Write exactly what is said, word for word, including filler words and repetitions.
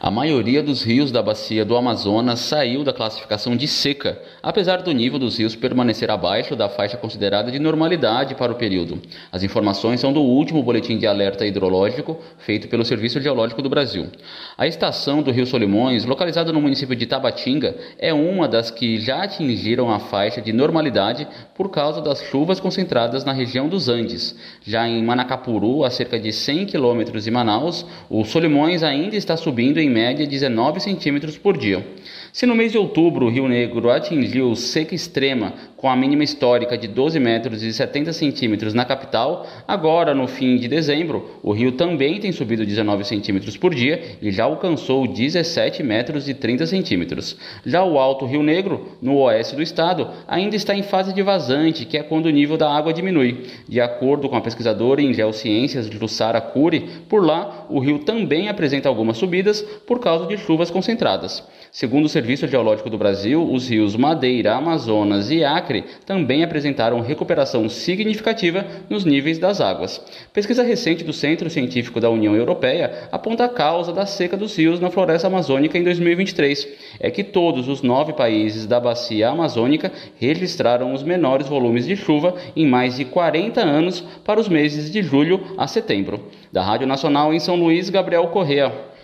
A maioria dos rios da bacia do Amazonas saiu da classificação de seca, apesar do nível dos rios permanecer abaixo da faixa considerada de normalidade para o período. As informações são do último boletim de alerta hidrológico feito pelo Serviço Geológico do Brasil. A estação do Rio Solimões, localizada no município de Tabatinga, é uma das que já atingiram a faixa de normalidade por causa das chuvas concentradas na região dos Andes. Já em Manacapuru, a cerca de cem quilômetros de Manaus, o Solimões ainda está subindo em média dezenove centímetros por dia. Se no mês de outubro o Rio Negro atingiu seca extrema com a mínima histórica de doze metros e setenta centímetros na capital, agora no fim de dezembro o rio também tem subido dezenove centímetros por dia e já alcançou dezessete metros e trinta centímetros. Já o Alto Rio Negro, no oeste do estado, ainda está em fase de vazante, que é quando o nível da água diminui. De acordo com a pesquisadora em geociências Jussara Cury, por lá o rio também apresenta algumas subidas por causa de chuvas concentradas. Segundo o Serviço Geológico do Brasil, os rios Madeira, Amazonas e Acre também apresentaram recuperação significativa nos níveis das águas. Pesquisa recente do Centro Científico da União Europeia aponta a causa da seca dos rios na floresta amazônica em dois mil e vinte e três. É que todos os nove países da bacia amazônica registraram os menores volumes de chuva em mais de quarenta anos para os meses de julho a setembro. Da Rádio Nacional em São Luís, Gabriel Correa.